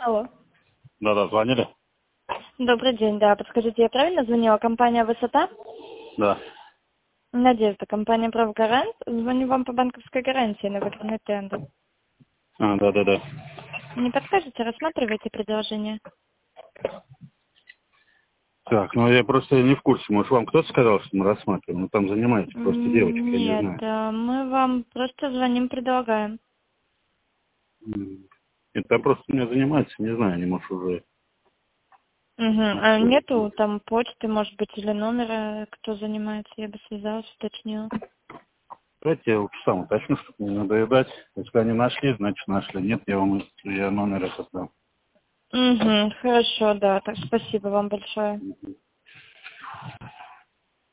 Алло. Да, звонили? Добрый день, да. Подскажите, я правильно звонила? Компания «Высота»? Да. Надежда, компания «Правгарант». Звоню вам по банковской гарантии на выигранный тендер. Да. Не подскажете, рассматриваете предложение? Так, ну я просто не в курсе. Может, вам кто-то сказал, что мы рассматриваем? Ну, там занимаетесь просто девочка, я не Нет, знаю. мы вам просто звоним, предлагаем. Это просто меня занимается, не знаю, не может уже. Угу. А нету там почты, может быть, или номера, кто занимается? Я бы связалась, уточнила. Давайте я лучше сам уточню, чтобы не надоедать. Если они нашли, значит нашли. Нет, я вам номер этот дам. Угу, хорошо, да. Так, спасибо вам большое.